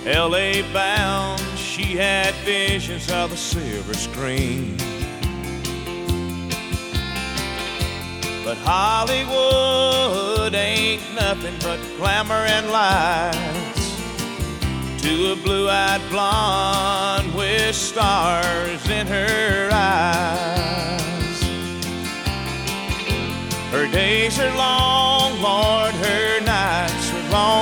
LA bound, she had visions of the silver screen. But Hollywood ain't nothing but glamour and lights to a blue-eyed blonde with stars in her eyes. Her days are long, Lord,